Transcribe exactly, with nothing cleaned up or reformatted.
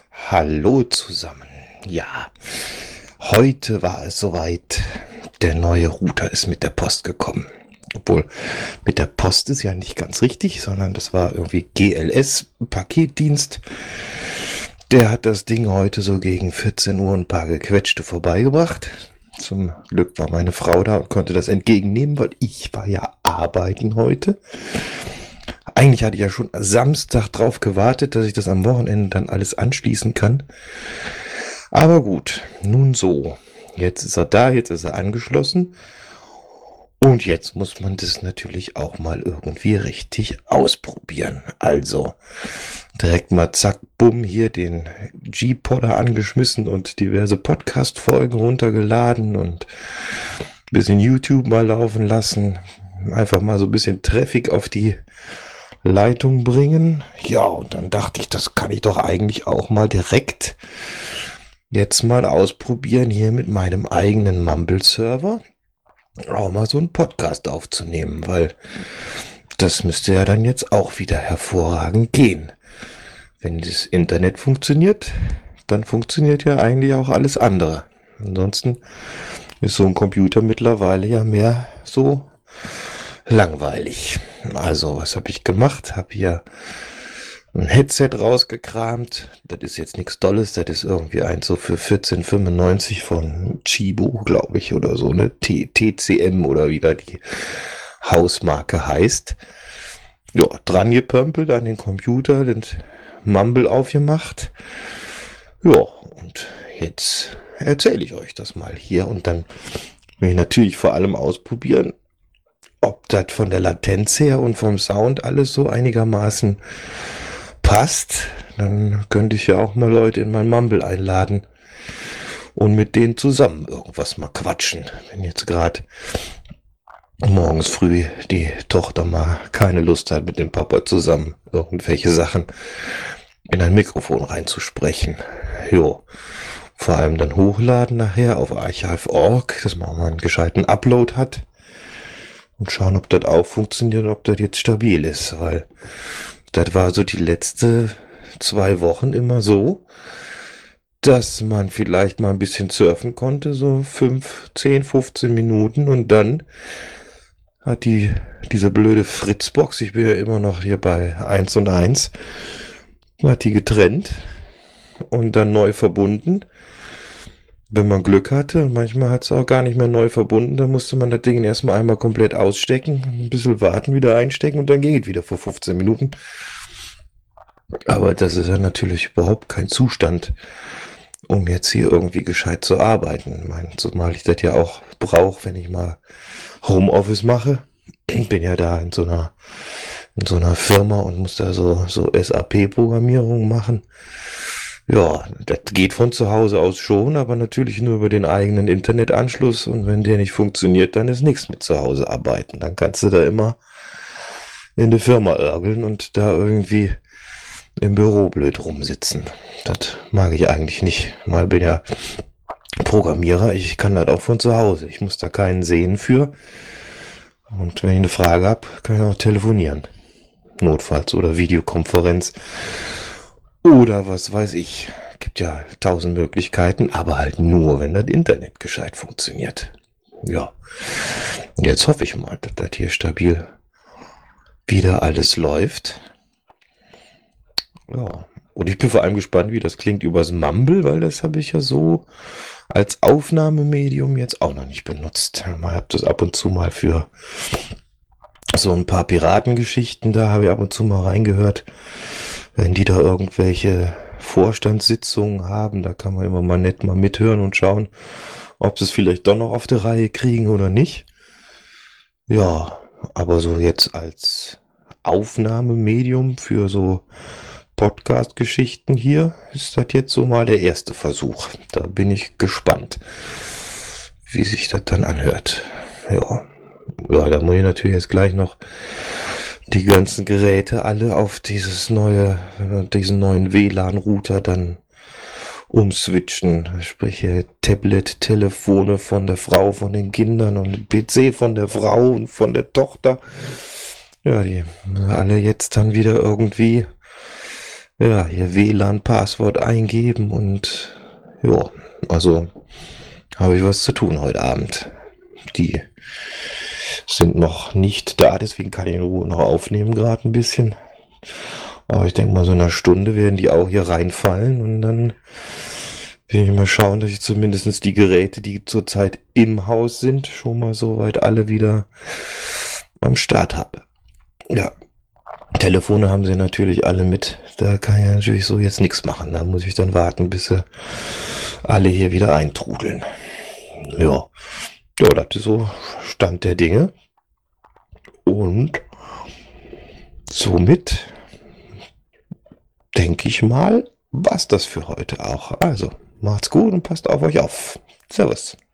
Hallo zusammen. Ja, heute war es soweit. Der neue Router ist mit der Post gekommen. Obwohl, mit der Post ist ja nicht ganz richtig, sondern das war irgendwie G L S-Paketdienst. Der hat das Ding heute so gegen vierzehn Uhr ein paar gequetschte vorbeigebracht. Zum Glück war meine Frau da und konnte das entgegennehmen, weil ich war ja arbeiten heute. Eigentlich hatte ich ja schon Samstag drauf gewartet, dass ich das am Wochenende dann alles anschließen kann. Aber gut, nun so. Jetzt ist er da, jetzt ist er angeschlossen. Und jetzt muss man das natürlich auch mal irgendwie richtig ausprobieren. Also direkt mal zack, bumm, hier den G-Podder angeschmissen und diverse Podcast-Folgen runtergeladen und ein bisschen YouTube mal laufen lassen. Einfach mal so ein bisschen Traffic auf die Leitung bringen. Ja, und dann dachte ich, das kann ich doch eigentlich auch mal direkt jetzt mal ausprobieren, hier mit meinem eigenen Mumble-Server auch mal so einen Podcast aufzunehmen, weil das müsste ja dann jetzt auch wieder hervorragend gehen. Wenn das Internet funktioniert, dann funktioniert ja eigentlich auch alles andere. Ansonsten ist so ein Computer mittlerweile ja mehr so langweilig. Also, was habe ich gemacht? Habe hier ein Headset rausgekramt. Das ist jetzt nichts Dolles. Das ist irgendwie eins so für vierzehn fünfundneunzig von Chibo, glaube ich, oder so, ne? T C M oder wie da die Hausmarke heißt. Ja, dran gepömpelt an den Computer, den Mumble aufgemacht. Ja, und jetzt erzähle ich euch das mal hier. Und dann will ich natürlich vor allem ausprobieren, ob das von der Latenz her und vom Sound alles so einigermaßen passt. Dann könnte ich ja auch mal Leute in mein Mumble einladen und mit denen zusammen irgendwas mal quatschen. Wenn jetzt gerade morgens früh die Tochter mal keine Lust hat, mit dem Papa zusammen irgendwelche Sachen in ein Mikrofon reinzusprechen. Jo. Vor allem dann hochladen nachher auf archive punkt org, dass man mal einen gescheiten Upload hat. Und schauen, ob das auch funktioniert, ob das jetzt stabil ist, weil das war so die letzte zwei Wochen immer so, dass man vielleicht mal ein bisschen surfen konnte, so fünf, zehn, fünfzehn Minuten und dann hat die, diese blöde Fritzbox, ich bin ja immer noch hier bei eins und eins, hat die getrennt und dann neu verbunden. Wenn man Glück hatte, manchmal hat es auch gar nicht mehr neu verbunden, dann musste man das Ding erstmal einmal komplett ausstecken, ein bisschen warten, wieder einstecken und dann ging es wieder vor fünfzehn Minuten. Aber das ist ja natürlich überhaupt kein Zustand, um jetzt hier irgendwie gescheit zu arbeiten. Ich meine, zumal ich das ja auch brauche, wenn ich mal Homeoffice mache. Ich bin ja da in so einer, in so einer Firma und muss da so, so S A P-Programmierung machen. Ja, das geht von zu Hause aus schon, aber natürlich nur über den eigenen Internetanschluss. Und wenn der nicht funktioniert, dann ist nichts mit zu Hause arbeiten. Dann kannst du da immer in der Firma örgeln und da irgendwie im Büro blöd rumsitzen. Das mag ich eigentlich nicht. Mal bin ja Programmierer, ich kann das auch von zu Hause. Ich muss da keinen sehen für. Und wenn ich eine Frage habe, kann ich auch telefonieren. Notfalls oder Videokonferenz. Oder was weiß ich. Gibt ja tausend Möglichkeiten, aber halt nur, wenn das Internet gescheit funktioniert. Ja. Und jetzt hoffe ich mal, dass das hier stabil wieder alles läuft. Ja. Und ich bin vor allem gespannt, wie das klingt übers Mumble, weil das habe ich ja so als Aufnahmemedium jetzt auch noch nicht benutzt. Ich habe das ab und zu mal für so ein paar Piratengeschichten, da habe ich ab und zu mal reingehört. Wenn die da irgendwelche Vorstandssitzungen haben, da kann man immer mal nett mal mithören und schauen, ob sie es vielleicht doch noch auf die Reihe kriegen oder nicht. Ja, aber so jetzt als Aufnahmemedium für so Podcast-Geschichten hier ist das jetzt so mal der erste Versuch. Da bin ich gespannt, wie sich das dann anhört. Ja, ja, da muss ich natürlich jetzt gleich noch die ganzen Geräte alle auf dieses neue, diesen neuen W L A N-Router dann umswitchen. Sprich, Tablet, Telefone von der Frau, von den Kindern und P C von der Frau und von der Tochter. Ja, die alle jetzt dann wieder irgendwie ja, ihr W L A N-Passwort eingeben und ja, also habe ich was zu tun heute Abend. Die sind noch nicht da, deswegen kann ich in Ruhe noch aufnehmen gerade ein bisschen. Aber ich denke mal, so in einer Stunde werden die auch hier reinfallen und dann will ich mal schauen, dass ich zumindest die Geräte, die zurzeit im Haus sind, schon mal soweit alle wieder am Start habe. Ja, Telefone haben sie natürlich alle mit. Da kann ich natürlich so jetzt nichts machen. Da muss ich dann warten, bis sie alle hier wieder eintrudeln. Ja, ja, das ist so Stand der Dinge. Und somit denke ich mal, war's das für heute auch. Also, macht's gut und passt auf euch auf. Servus.